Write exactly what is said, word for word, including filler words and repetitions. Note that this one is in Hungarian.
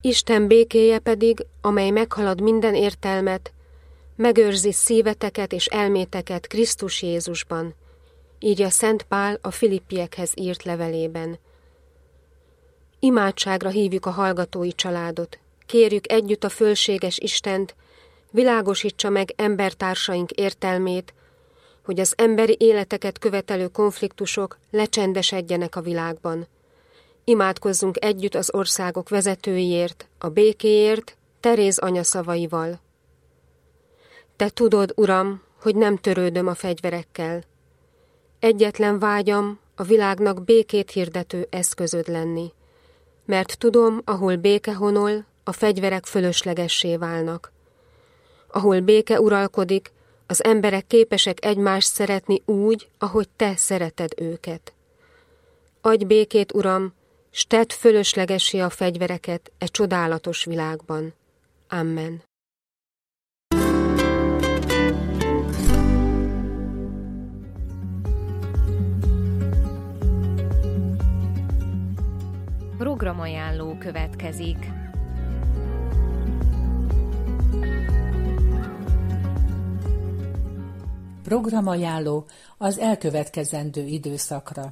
Isten békéje pedig, amely meghalad minden értelmet, megőrzi szíveteket és elméteket Krisztus Jézusban, írja Szent Pál a Filippiekhez írt levelében. Imádságra hívjuk a hallgatói családot, kérjük együtt a fölséges Istent, világosítsa meg embertársaink értelmét, hogy az emberi életeket követelő konfliktusok lecsendesedjenek a világban. Imádkozzunk együtt az országok vezetőiért, a békéért, Teréz anya szavaival. Te tudod, Uram, hogy nem törődöm a fegyverekkel. Egyetlen vágyam a világnak békét hirdető eszközöd lenni, mert tudom, ahol béke honol, a fegyverek fölöslegessé válnak. Ahol béke uralkodik, az emberek képesek egymást szeretni úgy, ahogy te szereted őket. Adj békét, Uram, s tedd fölöslegessé a fegyvereket e csodálatos világban. Amen. Programajánló következik. Programajánló az elkövetkezendő időszakra.